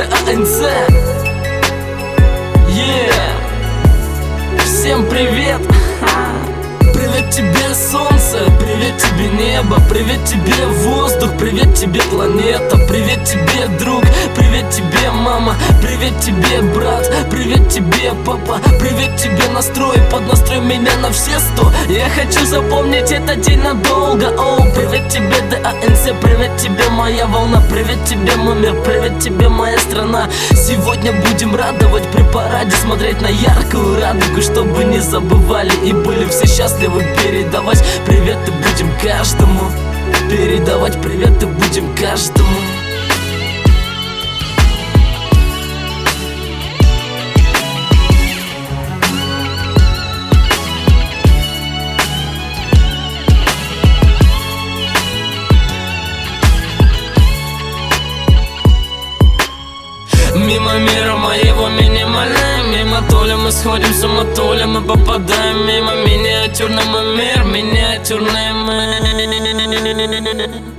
ДАНЦ. Всем привет! Привет тебе, солнце, привет тебе, небо, привет тебе, воздух, привет тебе, планета, привет тебе, друг, привет тебе, мама, привет тебе, брат, привет тебе, папа, привет тебе, настрой, поднастрой меня на все 100. Я хочу запомнить этот день надолго. О, привет тебе, ДАНЦ, привет тебе, моя волна, привет тебе, мой мир, привет тебе, моя страна. Сегодня будем радовать при параде, смотреть на яркую радугу, чтобы не забывали и были все счастливы. Передавать приветы будем каждому, передавать приветы будем каждому. Мимо мира моего минимальная, мимо Толя мы сходим с ума, Толя мы попадаем мимо. Миниатюрный мой мир, миниатюрный мы.